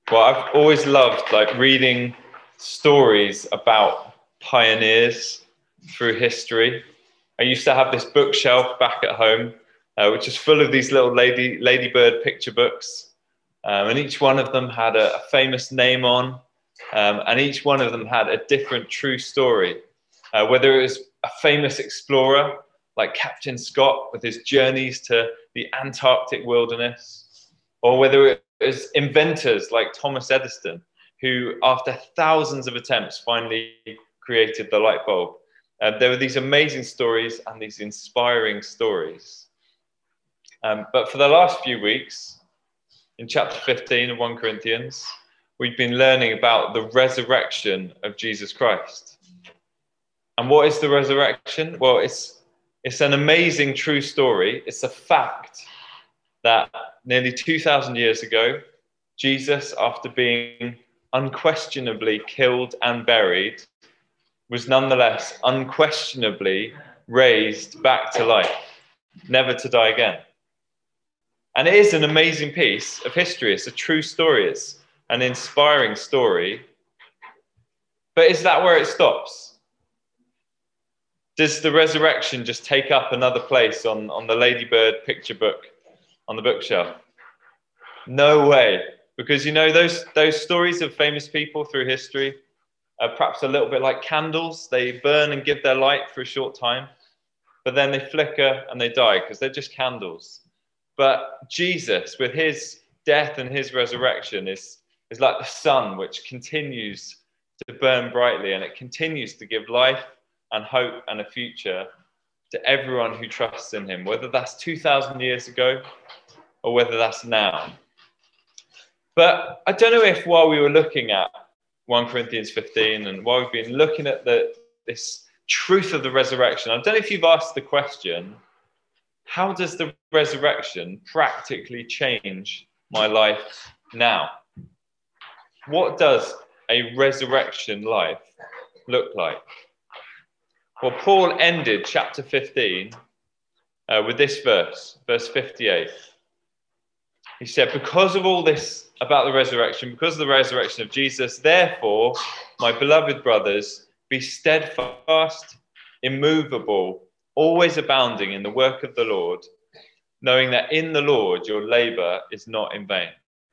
Well, I've always loved reading stories about pioneers through history. I used to have this bookshelf back at home, which is full of these little ladybird picture books, and each one of them had a famous name on, and each one of them had a different true story. Whether it was a famous explorer like Captain Scott with his journeys to the Antarctic wilderness, or whether it was inventors like Thomas Edison, who after thousands of attempts finally created the light bulb. There were these amazing stories and these inspiring stories. But for the last few weeks, in chapter 15 of 1 Corinthians, we've been learning about the resurrection of Jesus Christ. And what is the resurrection? Well, it's an amazing true story. It's a fact that nearly 2,000 years ago, Jesus, after being unquestionably killed and buried, was nonetheless unquestionably raised back to life, never to die again. And it is an amazing piece of history. It's a true story. It's an inspiring story. But is that where it stops? Does the resurrection just take up another place on the Ladybird picture book on the bookshelf? No way. Because, you know, those stories of famous people through history are perhaps a little bit like candles. They burn and give their light for a short time, but then they flicker and they die because they're just candles. But Jesus, with his death and his resurrection, is like the sun, which continues to burn brightly, and it continues to give life and hope and a future to everyone who trusts in him, whether that's 2,000 years ago or whether that's now. But I don't know if while we were looking at 1 Corinthians 15 and while we've been looking at this truth of the resurrection, I don't know if you've asked the question, how does the resurrection practically change my life now? What does a resurrection life look like? Well, Paul ended chapter 15 with this verse 58. He said, because of all this about the resurrection, because of the resurrection of Jesus, therefore, my beloved brothers, be steadfast, immovable, always abounding in the work of the Lord, knowing that in the Lord your labor is not in vain.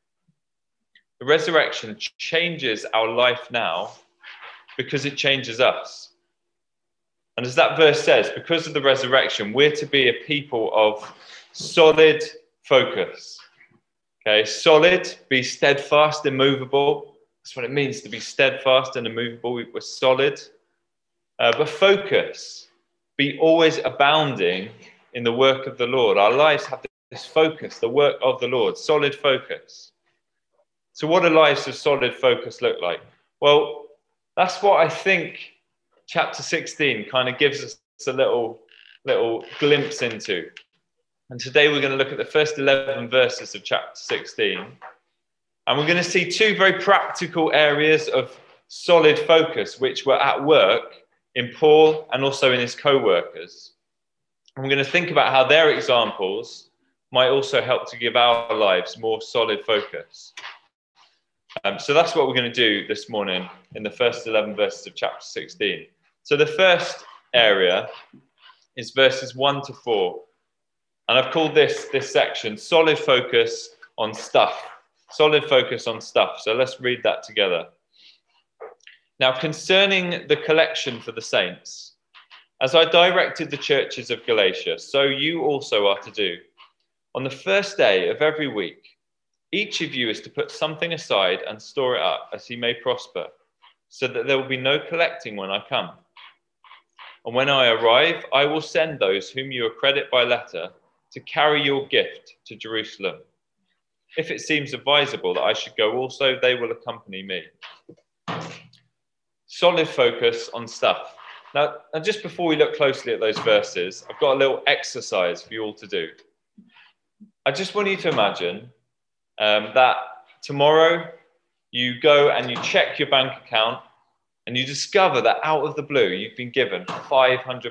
The resurrection changes our life now because it changes us. And as that verse says, because of the resurrection, we're to be a people of solid focus. Okay, solid, be steadfast, immovable. That's what it means to be steadfast and immovable. We're solid. But focus, be always abounding in the work of the Lord. Our lives have this focus, the work of the Lord, solid focus. So what do lives of solid focus look like? Well, that's what I think chapter 16 kind of gives us a little glimpse into. And today we're going to look at the first 11 verses of chapter 16. And we're going to see two very practical areas of solid focus, which were at work in Paul and also in his co-workers. And we're going to think about how their examples might also help to give our lives more solid focus. So that's what we're going to do this morning in the first 11 verses of chapter 16. So the first area is verses 1 to 4. And I've called this section solid focus on stuff. Solid focus on stuff. So let's read that together. Now, concerning the collection for the saints, as I directed the churches of Galatia, so you also are to do. On the first day of every week, each of you is to put something aside and store it up as he may prosper, so that there will be no collecting when I come. And when I arrive, I will send those whom you accredit by letter to carry your gift to Jerusalem. If it seems advisable that I should go also, they will accompany me. Solid focus on stuff. Now, just before we look closely at those verses, I've got a little exercise for you all to do. I just want you to imagine that tomorrow you go and you check your bank account and you discover that out of the blue, you've been given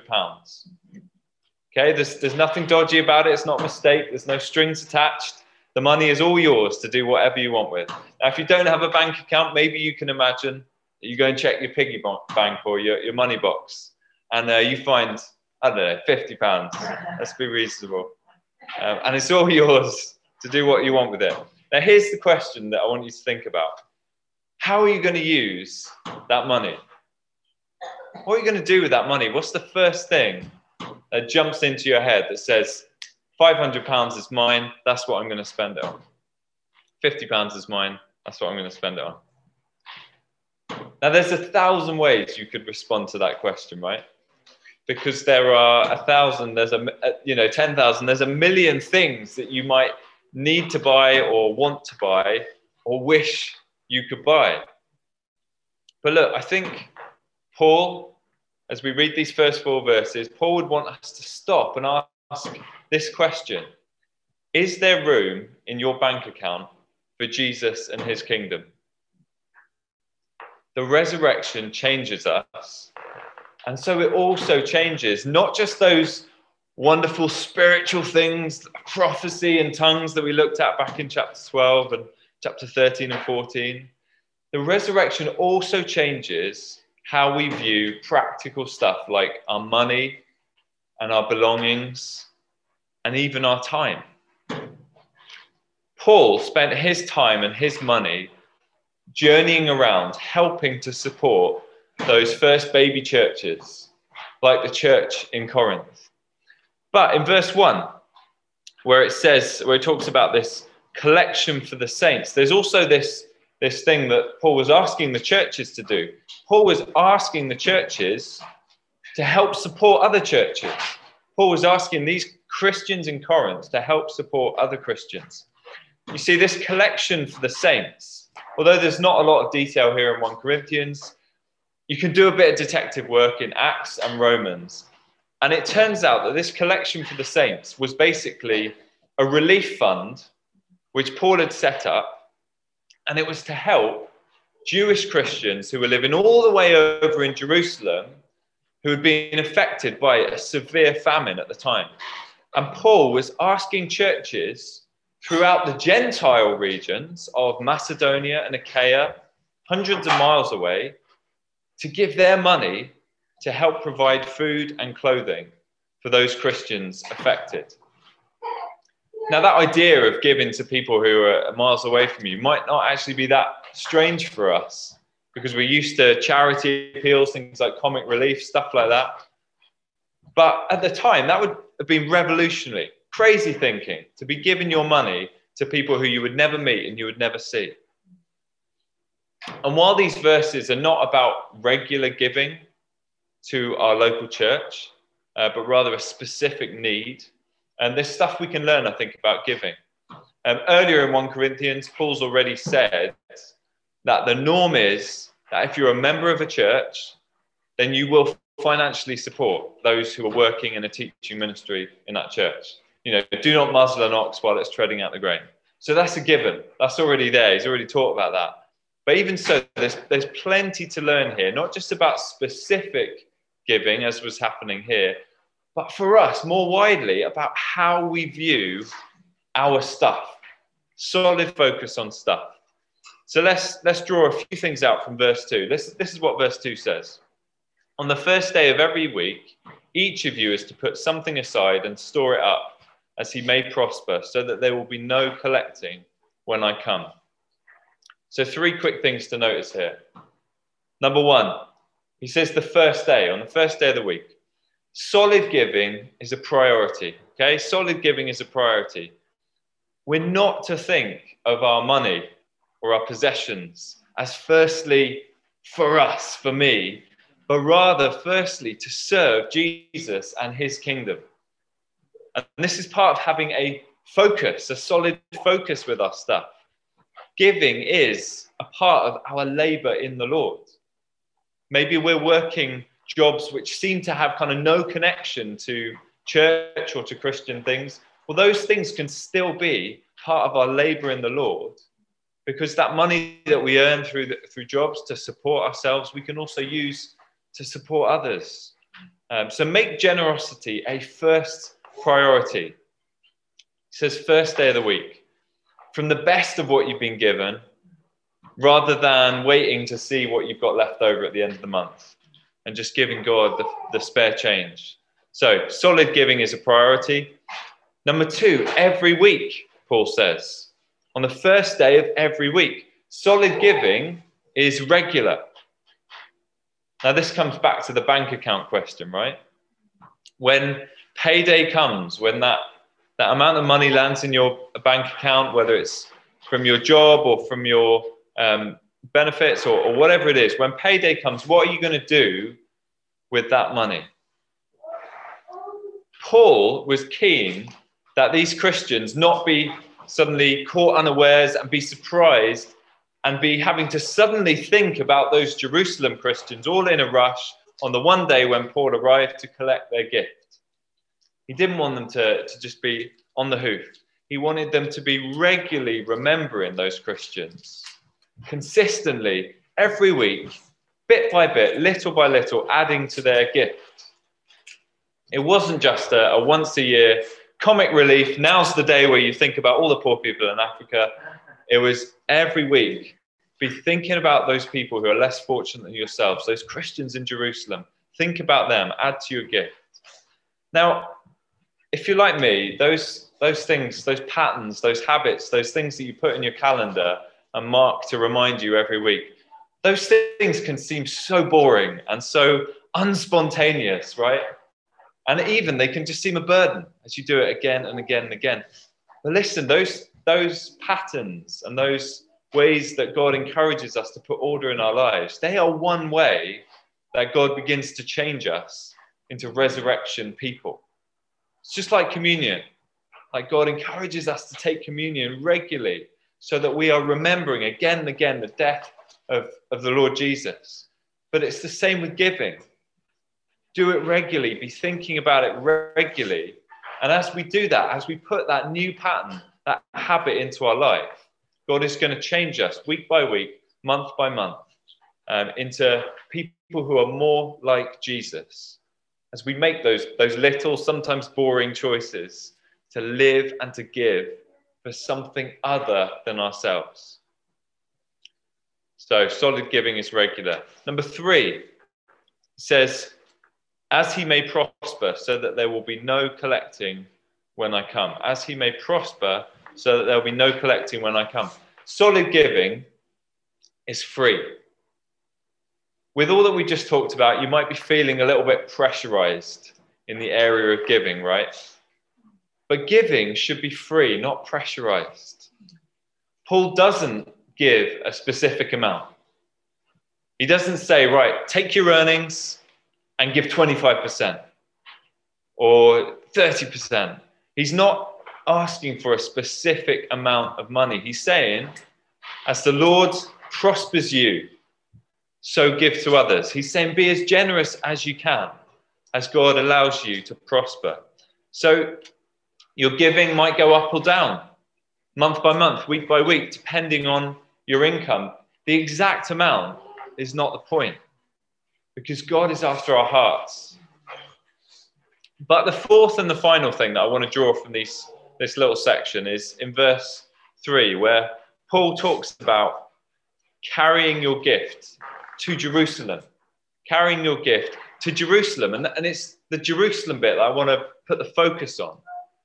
£500. Okay, there's nothing dodgy about it. It's not a mistake. There's no strings attached. The money is all yours to do whatever you want with. Now, if you don't have a bank account, maybe you can imagine that you go and check your piggy bank or your money box, and you find, I don't know, £50. Let's be reasonable. And it's all yours to do what you want with it. Now, here's the question that I want you to think about. How are you going to use that money? What are you going to do with that money? What's the first thing that jumps into your head that says, £500 is mine, that's what I'm going to spend it on. £50 is mine, that's what I'm going to spend it on. Now, there's 1,000 ways you could respond to that question, right? Because there are 1,000, there's 10,000, there's a million things that you might need to buy or want to buy or wish you could buy. But look, I think Paul, as we read these first 4 verses, Paul would want us to stop and ask this question. Is there room in your bank account for Jesus and his kingdom? The resurrection changes us. And so it also changes not just those wonderful spiritual things, prophecy and tongues that we looked at back in chapter 12 and chapter 13 and 14. The resurrection also changes how we view practical stuff like our money and our belongings and even our time. Paul spent his time and his money journeying around, helping to support those first baby churches, like the church in Corinth. But in verse 1, where it talks about this collection for the saints, there's also this thing that Paul was asking the churches to do. Paul was asking the churches to help support other churches. Paul was asking these Christians in Corinth to help support other Christians. You see, this collection for the saints, although there's not a lot of detail here in 1 Corinthians, you can do a bit of detective work in Acts and Romans. And it turns out that this collection for the saints was basically a relief fund which Paul had set up, and it was to help Jewish Christians who were living all the way over in Jerusalem, who had been affected by a severe famine at the time. And Paul was asking churches throughout the Gentile regions of Macedonia and Achaia, hundreds of miles away, to give their money to help provide food and clothing for those Christians affected. Now, that idea of giving to people who are miles away from you might not actually be that strange for us, because we're used to charity appeals, things like comic relief, stuff like that. But at the time, that would have been revolutionary, crazy thinking, to be giving your money to people who you would never meet and you would never see. And while these verses are not about regular giving to our local church, but rather a specific need, and there's stuff we can learn, I think, about giving. Earlier in 1 Corinthians, Paul's already said that the norm is that if you're a member of a church, then you will financially support those who are working in a teaching ministry in that church. Do not muzzle an ox while it's treading out the grain. So that's a given. That's already there. He's already taught about that. But even so, there's plenty to learn here, not just about specific giving, as was happening here, but for us, more widely, about how we view our stuff. Solid focus on stuff. So let's draw a few things out from verse 2. This is what verse 2 says. On the first day of every week, each of you is to put something aside and store it up as he may prosper, so that there will be no collecting when I come. So 3 quick things to notice here. Number 1, he says on the first day of the week. Solid giving is a priority, okay? Solid giving is a priority. We're not to think of our money or our possessions as firstly for us, for me, but rather firstly to serve Jesus and his kingdom. And this is part of having a focus, a solid focus with our stuff. Giving is a part of our labor in the Lord. Maybe we're working jobs which seem to have kind of no connection to church or to Christian things. Well, those things can still be part of our labor in the Lord, because that money that we earn through jobs to support ourselves, we can also use to support others. So make generosity a first priority. It says first day of the week. from the best of what you've been given, rather than waiting to see what you've got left over at the end of the month and just giving God the spare change. So solid giving is a priority. Number 2, every week, Paul says, on the first day of every week. Solid giving is regular. Now, this comes back to the bank account question, right? When payday comes, when that amount of money lands in your bank account, whether it's from your job or from your benefits or whatever it is, when payday comes, what are you going to do with that money? Paul was keen that these Christians not be suddenly caught unawares and be surprised and be having to suddenly think about those Jerusalem Christians all in a rush on the one day when Paul arrived to collect their gift. He didn't want them to just be on the hoof. He wanted them to be regularly remembering those Christians, consistently, every week, bit by bit, little by little, adding to their gift. It wasn't just a once a year comic relief. Now's the day where you think about all the poor people in Africa. It was every week. Be thinking about those people who are less fortunate than yourselves, those Christians in Jerusalem. Think about them. Add to your gift. Now, if you're like me, those things, those patterns, those habits, those things that you put in your calendar and mark to remind you every week, those things can seem so boring and so unspontaneous, right? And even they can just seem a burden as you do it again and again and again. But listen, those patterns and those ways that God encourages us to put order in our lives, they are one way that God begins to change us into resurrection people. It's just like communion. Like God encourages us to take communion regularly so that we are remembering again and again the death of the Lord Jesus. But it's the same with giving. Do it regularly. Be thinking about it regularly. And as we do that, as we put that new pattern, that habit into our life, God is going to change us week by week, month by month, into people who are more like Jesus. As we make those little, sometimes boring choices to live and to give for something other than ourselves. So solid giving is regular. Number 3 says, as he may prosper, so that there will be no collecting when I come. As he may prosper, so that there will be no collecting when I come. Solid giving is free. With all that we just talked about, you might be feeling a little bit pressurized in the area of giving, right? But giving should be free, not pressurized. Paul doesn't give a specific amount. He doesn't say, right, take your earnings and give 25% or 30%. He's not asking for a specific amount of money. He's saying, as the Lord prospers you, so give to others. He's saying, be as generous as you can, as God allows you to prosper. So your giving might go up or down, month by month, week by week, depending on your income. The exact amount is not the point, because God is after our hearts. But the fourth and the final thing that I want to draw from this little section is in verse 3, where Paul talks about carrying your gift to Jerusalem. Carrying your gift to Jerusalem. And it's the Jerusalem bit that I want to put the focus on.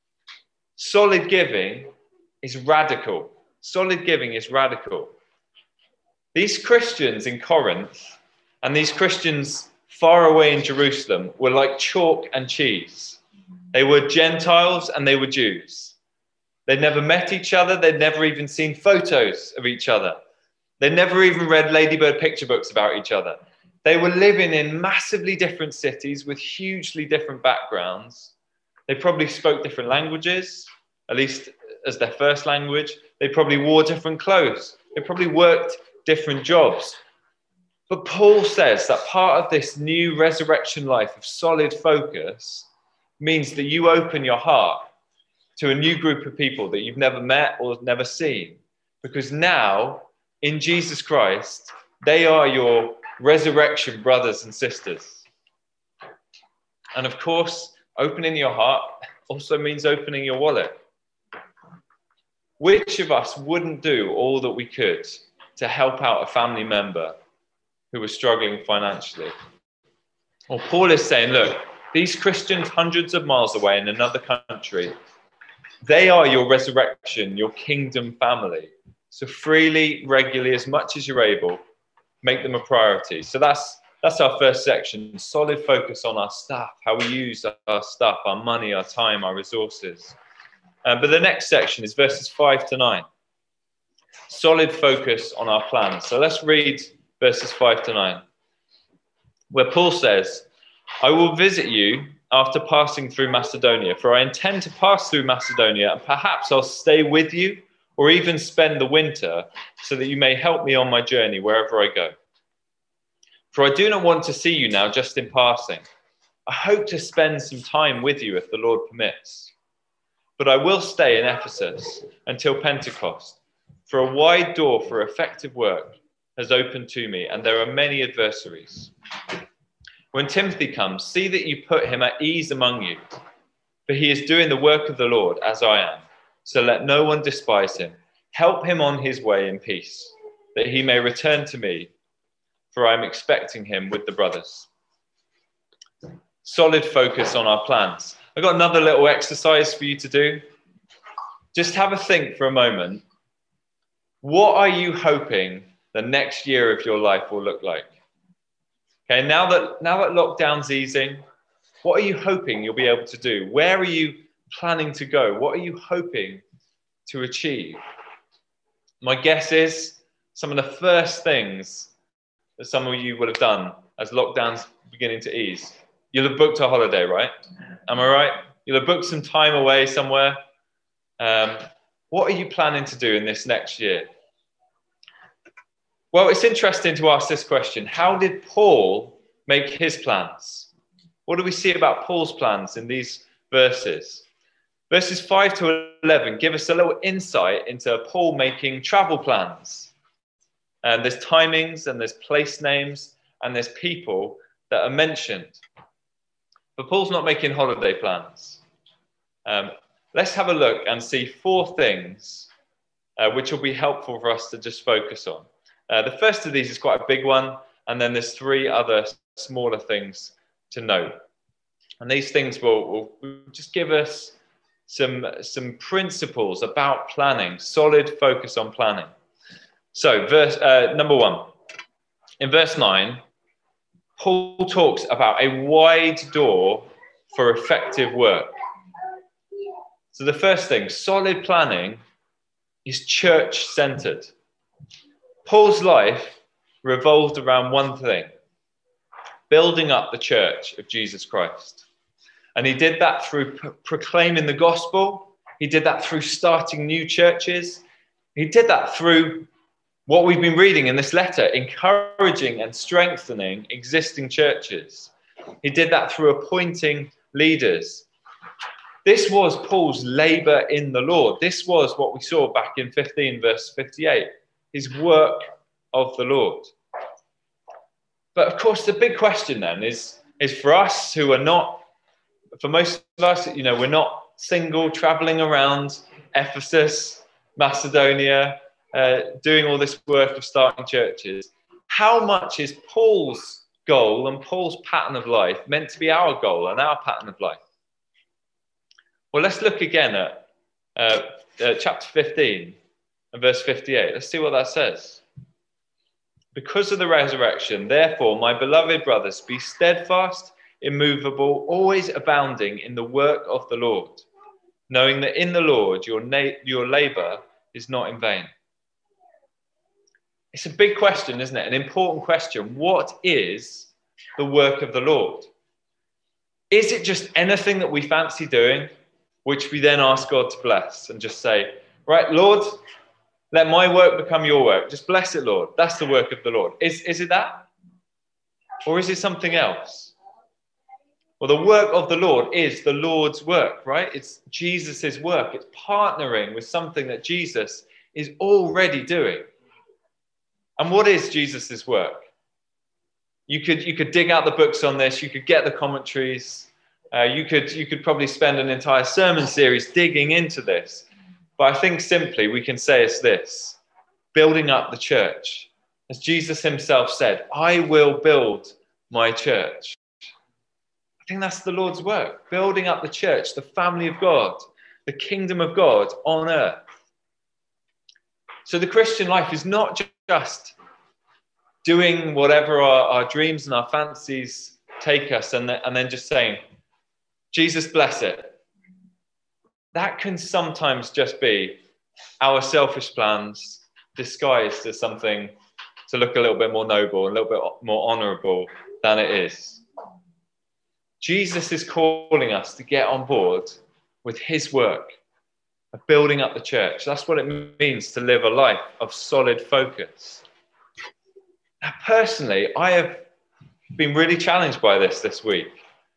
Solid giving is radical. Solid giving is radical. These Christians in Corinth and these Christians far away in Jerusalem were like chalk and cheese. They were Gentiles and they were Jews. They'd never met each other. They'd never even seen photos of each other. They'd never even read Ladybird picture books about each other. They were living in massively different cities with hugely different backgrounds. They probably spoke different languages, at least as their first language. They probably wore different clothes. They probably worked different jobs. But Paul says that part of this new resurrection life of solid focus means that you open your heart to a new group of people that you've never met or never seen. Because now, in Jesus Christ, they are your resurrection brothers and sisters. And of course, opening your heart also means opening your wallet. Which of us wouldn't do all that we could to help out a family member who was struggling financially? Well, Paul is saying, look, these Christians hundreds of miles away in another country, they are your resurrection, your kingdom family. So freely, regularly, as much as you're able, make them a priority. So that's our first section, solid focus on our stuff, how we use our stuff, our money, our time, our resources. But the next section is verses 5 to 9. Solid focus on our plans. So let's read verses 5 to 9, where Paul says, I will visit you after passing through Macedonia, for I intend to pass through Macedonia, and perhaps I'll stay with you or even spend the winter, so that you may help me on my journey wherever I go. For I do not want to see you now just in passing. I hope to spend some time with you if the Lord permits. But I will stay in Ephesus until Pentecost, for a wide door for effective work has opened to me, and there are many adversaries. When Timothy comes, see that you put him at ease among you, for he is doing the work of the Lord as I am. So let no one despise him. Help him on his way in peace, that he may return to me, for I am expecting him with the brothers. Solid focus on our plans. I've got another little exercise for you to do. Just have a think for a moment. What are you hoping the next year of your life will look like? Okay, now that lockdown's easing, what are you hoping you'll be able to do? Where are you planning to go? What are you hoping to achieve? My guess is some of the first things that some of you will have done as lockdown's beginning to ease. You'll have booked a holiday, right? Am I right? You'll have booked some time away somewhere. What are you planning to do in this next year? Well, it's interesting to ask this question. How did Paul make his plans? What do we see about Paul's plans in these verses? Verses 5 to 11 give us a little insight into Paul making travel plans. And there's timings and there's place names and there's people that are mentioned. But Paul's not making holiday plans. Let's have a look and see 4 things which will be helpful for us to just focus on. The first of these is quite a big one, and then there's 3 other smaller things to note. And these things will just give us some principles about planning, solid focus on planning. So number 1, in verse 9, Paul talks about a wide door for effective work. So the first thing, solid planning is church-centered. Paul's life revolved around one thing, building up the church of Jesus Christ. And he did that through proclaiming the gospel. He did that through starting new churches. He did that through what we've been reading in this letter, encouraging and strengthening existing churches. He did that through appointing leaders. This was Paul's labor in the Lord. This was what we saw back in 15 verse 58, his work of the Lord. But of course, the big question then is for us who are not, for most of us, we're not single, traveling around Ephesus, Macedonia, doing all this work of starting churches. How much is Paul's goal and Paul's pattern of life meant to be our goal and our pattern of life? Well, let's look again at chapter 15 and verse 58. Let's see what that says. Because of the resurrection, therefore, my beloved brothers, be steadfast, immovable, always abounding in the work of the Lord, knowing that in the Lord your labor is not in vain. It's a big question, isn't it? An important question. What is the work of the Lord? Is it just anything that we fancy doing, which we then ask God to bless and just say, right, Lord, let my work become your work. Just bless it, Lord. That's the work of the Lord. Is it that? Or is it something else? Well, the work of the Lord is the Lord's work, right? It's Jesus's work. It's partnering with something that Jesus is already doing. And what is Jesus's work? You could dig out the books on this. You could get the commentaries. You could probably spend an entire sermon series digging into this. But I think simply we can say it's this: building up the church. As Jesus himself said, I will build my church. I think that's the Lord's work, building up the church, the family of God, the kingdom of God on earth. So the Christian life is not just doing whatever our dreams and our fancies take us and then just saying, Jesus bless it. That can sometimes just be our selfish plans disguised as something to look a little bit more noble, a little bit more honorable than it is. Jesus is calling us to get on board with his work of building up the church. That's what it means to live a life of solid focus. Now, personally, I have been really challenged by this week.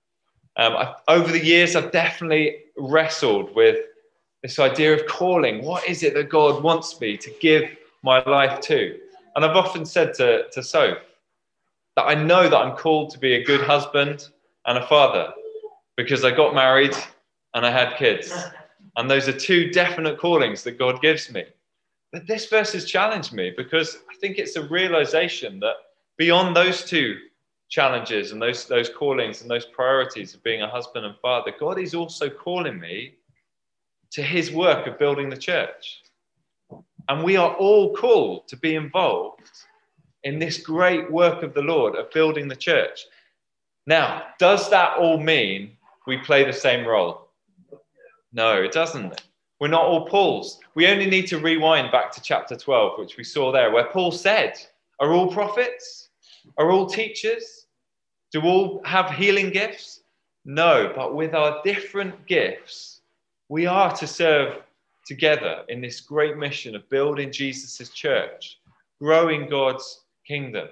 Over the years, I've definitely wrestled with this idea of calling. What is it that God wants me to give my life to? And I've often said to Soph that I know that I'm called to be a good husband and a father because I got married and I had kids. And those are two definite callings that God gives me. But this verse has challenged me because I think it's a realization that beyond those two challenges and those callings and those priorities of being a husband and father, God is also calling me to his work of building the church. And we are all called to be involved in this great work of the Lord of building the church. Now, does that all mean we play the same role? No, it doesn't. We're not all Pauls. We only need to rewind back to chapter 12, which we saw there, where Paul said, are all prophets? Are all teachers? Do all have healing gifts? No, but with our different gifts, we are to serve together in this great mission of building Jesus' church, growing God's kingdom.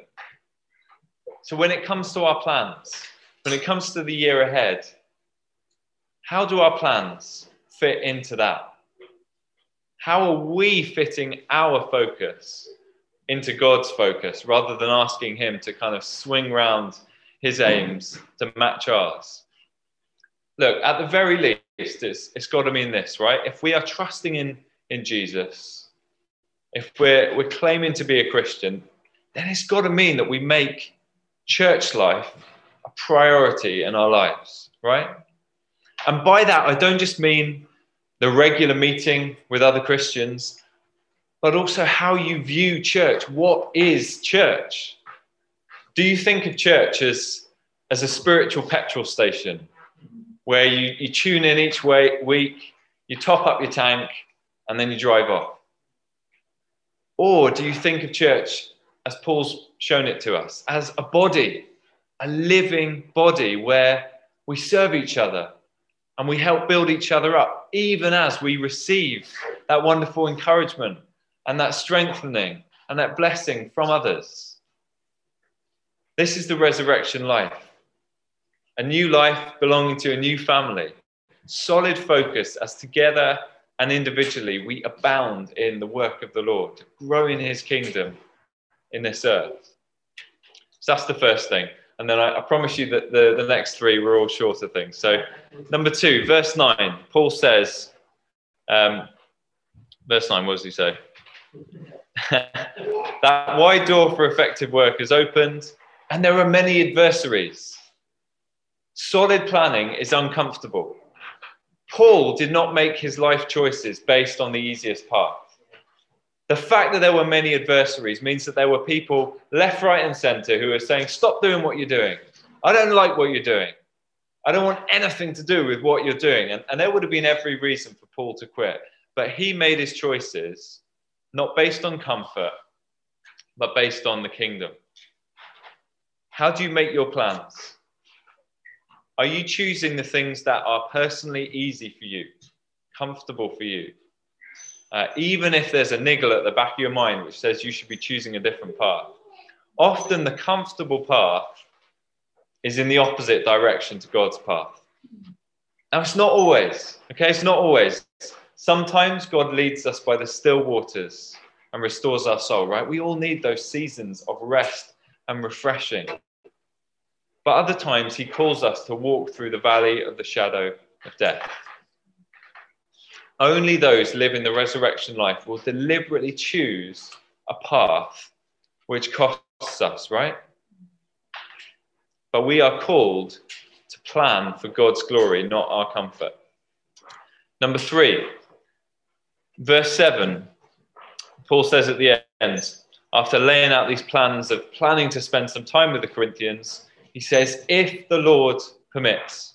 So when it comes to our plans, when it comes to the year ahead, how do our plans fit into that? How are we fitting our focus into God's focus rather than asking him to kind of swing round his aims to match ours? Look, at the very least, it's got to mean this, right? If we are trusting in Jesus, if we're claiming to be a Christian, then it's got to mean that we make church life a priority in our lives, right? And by that, I don't just mean the regular meeting with other Christians, but also how you view church. What is church? Do you think of church as a spiritual petrol station where you tune in each week, you top up your tank, and then you drive off? Or do you think of church, as Paul's shown it to us, as a body, a living body where we serve each other and we help build each other up, even as we receive that wonderful encouragement and that strengthening and that blessing from others? This is the resurrection life. A new life belonging to a new family. Solid focus as together and individually we abound in the work of the Lord, growing his kingdom in this earth. So that's the first thing. And then I promise you that the next three were all shorter things. So number 2, verse 9, Paul says, verse 9, what does he say? That wide door for effective work is opened and there are many adversaries. Solid planning is uncomfortable. Paul did not make his life choices based on the easiest path. The fact that there were many adversaries means that there were people left, right, and center who were saying, stop doing what you're doing. I don't like what you're doing. I don't want anything to do with what you're doing. And there would have been every reason for Paul to quit. But he made his choices not based on comfort, but based on the kingdom. How do you make your plans? Are you choosing the things that are personally easy for you, comfortable for you? Even if there's a niggle at the back of your mind which says you should be choosing a different path. Often the comfortable path is in the opposite direction to God's path. Now, it's not always, okay? It's not always. Sometimes God leads us by the still waters and restores our soul, right? We all need those seasons of rest and refreshing. But other times he calls us to walk through the valley of the shadow of death. Only those living the resurrection life will deliberately choose a path which costs us, right? But we are called to plan for God's glory, not our comfort. Number 3, verse 7, Paul says at the end, after laying out these plans of planning to spend some time with the Corinthians, he says, if the Lord permits.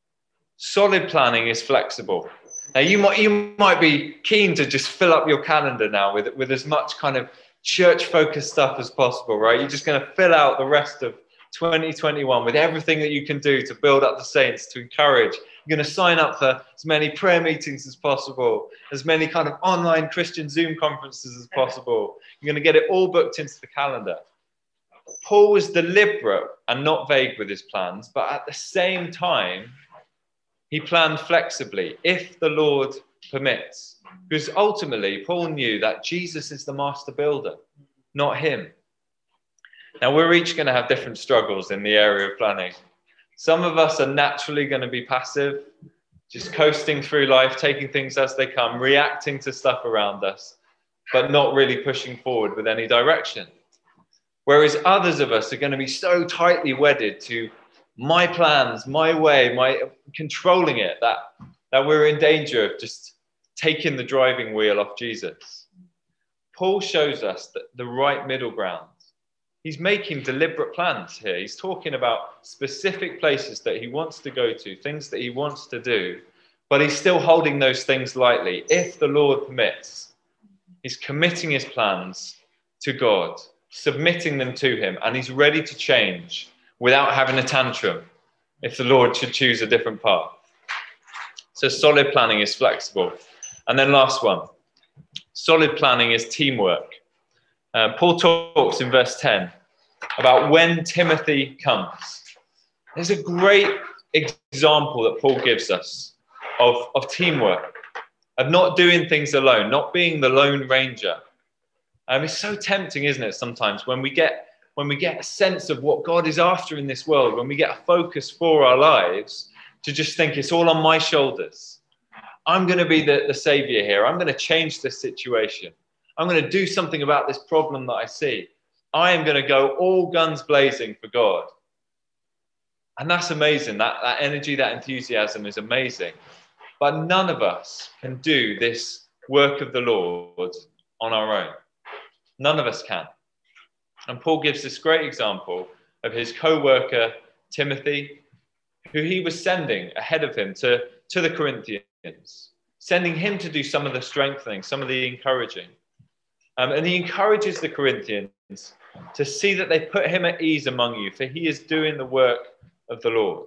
Solid planning is flexible. Now, you might be keen to just fill up your calendar now with as much kind of church-focused stuff as possible, right? You're just going to fill out the rest of 2021 with everything that you can do to build up the saints, to encourage. You're going to sign up for as many prayer meetings as possible, as many kind of online Christian Zoom conferences as possible. You're going to get it all booked into the calendar. Paul was deliberate and not vague with his plans, but at the same time, he planned flexibly, if the Lord permits. Because ultimately, Paul knew that Jesus is the master builder, not him. Now, we're each going to have different struggles in the area of planning. Some of us are naturally going to be passive, just coasting through life, taking things as they come, reacting to stuff around us, but not really pushing forward with any direction. Whereas others of us are going to be so tightly wedded to my plans, my way, my controlling it, that we're in danger of just taking the driving wheel off Jesus. Paul shows us that the right middle ground. He's making deliberate plans here. He's talking about specific places that he wants to go to, things that he wants to do, but he's still holding those things lightly. If the Lord permits, he's committing his plans to God, submitting them to him, and he's ready to change without having a tantrum if the Lord should choose a different path. So solid planning is flexible. And then last one, solid planning is teamwork. Paul talks in verse 10 about when Timothy comes. There's a great example that Paul gives us of teamwork, of not doing things alone, not being the lone ranger. It's so tempting, isn't it, sometimes when we get a sense of what God is after in this world, when we get a focus for our lives, to just think it's all on my shoulders. I'm going to be the savior here. I'm going to change this situation. I'm going to do something about this problem that I see. I am going to go all guns blazing for God. And that's amazing. That energy, that enthusiasm is amazing. But none of us can do this work of the Lord on our own. None of us can. And Paul gives this great example of his co-worker, Timothy, who he was sending ahead of him to the Corinthians, sending him to do some of the strengthening, some of the encouraging. And he encourages the Corinthians to see that they put him at ease among you, for he is doing the work of the Lord.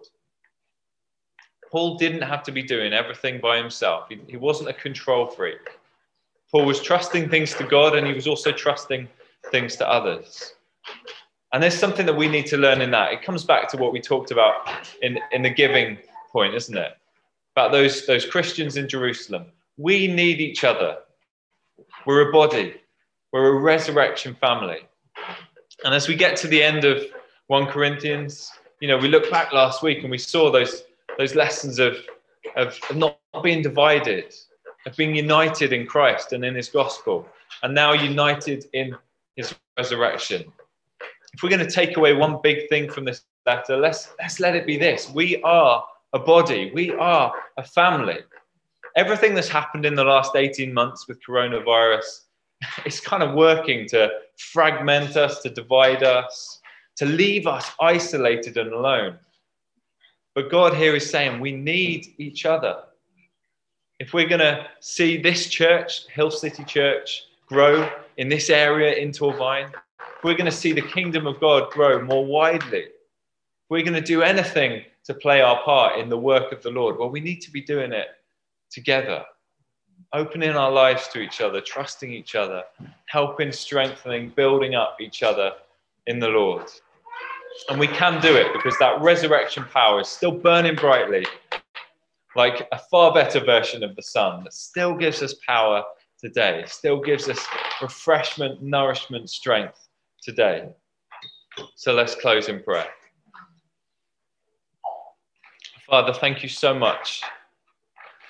Paul didn't have to be doing everything by himself. He wasn't a control freak. Paul was trusting things to God, and he was also trusting things to others. And there's something that we need to learn in that. It comes back to what we talked about in the giving point, isn't it? About those Christians in Jerusalem. We need each other. We're a body. We're a resurrection family. And as we get to the end of 1 Corinthians, we look back last week and we saw those lessons of not being divided, of being united in Christ and in his gospel, and now united in his resurrection. If we're going to take away one big thing from this letter, let's let it be this. We are a body. We are a family. Everything that's happened in the last 18 months with coronavirus is kind of working to fragment us, to divide us, to leave us isolated and alone. But God here is saying we need each other. If we're going to see this church, Hill City Church, grow in this area into a vine, if we're going to see the kingdom of God grow more widely, if we're going to do anything to play our part in the work of the Lord, well, we need to be doing it together, opening our lives to each other, trusting each other, helping, strengthening, building up each other in the Lord. And we can do it because that resurrection power is still burning brightly, like a far better version of the sun that still gives us power today, still gives us refreshment, nourishment, strength today. So let's close in prayer. Father, thank you so much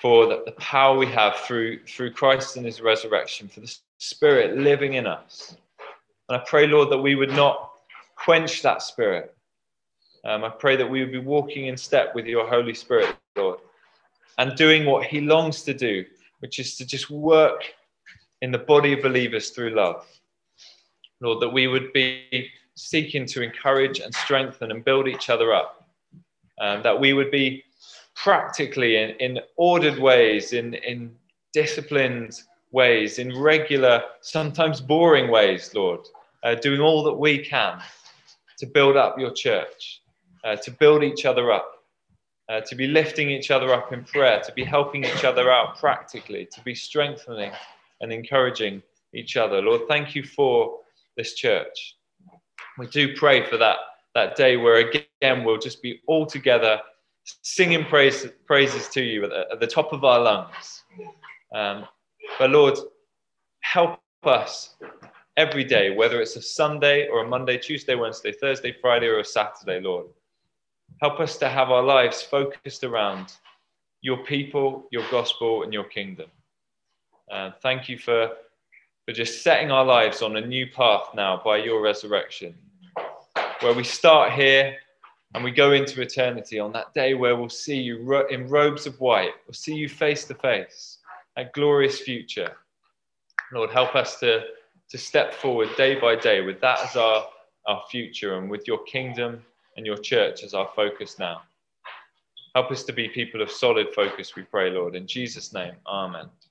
for the power we have through Christ and his resurrection, for the Spirit living in us. And I pray, Lord, that we would not quench that Spirit. I pray that we would be walking in step with your Holy Spirit, Lord, and doing what he longs to do, which is to just work in the body of believers through love. Lord, that we would be seeking to encourage and strengthen and build each other up. That we would be practically in ordered ways, in disciplined ways, in regular, sometimes boring ways, Lord, doing all that we can to build up your church, to build each other up, to be lifting each other up in prayer, to be helping each other out practically, to be strengthening and encouraging each other. Lord, thank you for this church. We do pray for that day where again we'll just be all together singing praises to you at the top of our lungs. But Lord, help us every day, whether it's a Sunday or a Monday, Tuesday, Wednesday, Thursday, Friday, or a Saturday, Lord. Help us to have our lives focused around your people, your gospel, and your kingdom. Thank you for just setting our lives on a new path now by your resurrection, where we start here and we go into eternity on that day where we'll see you in robes of white. We'll see you face to face, that glorious future. Lord, help us to step forward day by day with that as our future, and with your kingdom and your church as our focus now. Help us to be people of solid focus, we pray, Lord. In Jesus' name, amen.